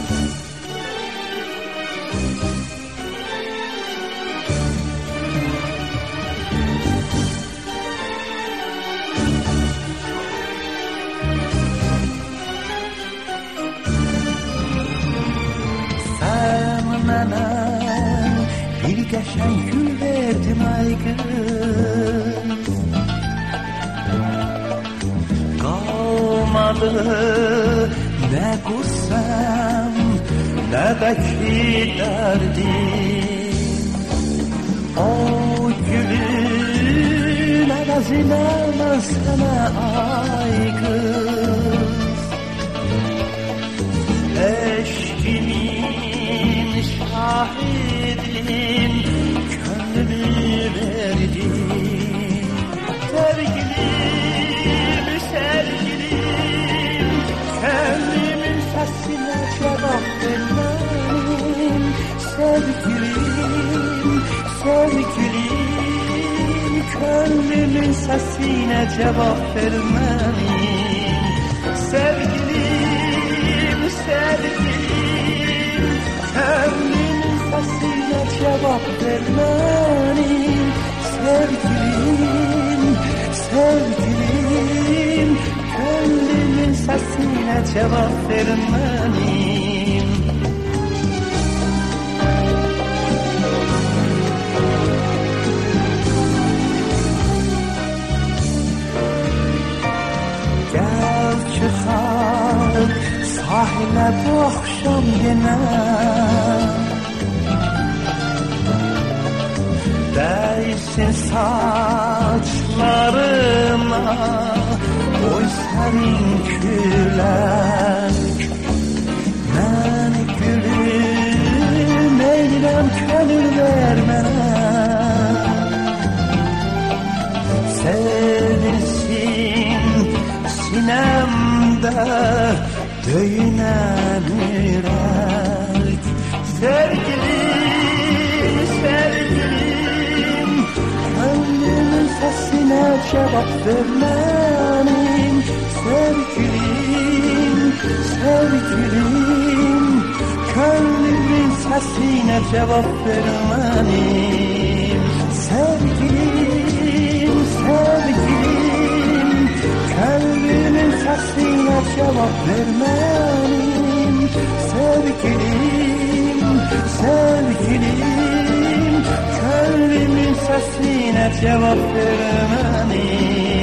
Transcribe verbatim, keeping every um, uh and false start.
Bir geçen gül verdim aygın, kalmadı ne kursam ne bekli derdim. O gülün evazine sana aygın, eşkimin şahidim, gönlümü verdim. Sevgilim, sevgilim, gönlümün sesine cevap vermem. Sevgilim, sevgilim, gönlümün sesine cevap vermem. Sevgilim, sevgilim, gönlümün sesine cevap vermenim. Sevgilim, sevgilim, gönlümün sesine cevap vermenim. Gel çıkar sahile bu akşam yine, değsin saçlarıma oy senin külek. Ben gülüm eylem könül vermene, sevilsin sinemde döyünen yürek. Sevgilim, sevgilim, gönlümün sesine cevap vermenim. Sevgilim, sevgilim, gönlümün sesine cevap vermenim. Sevgilim, sevgilim, gönlümün sesine cevap vermenim. Sevgilim, sevgilim, gönlümün sesine cevap vermenim.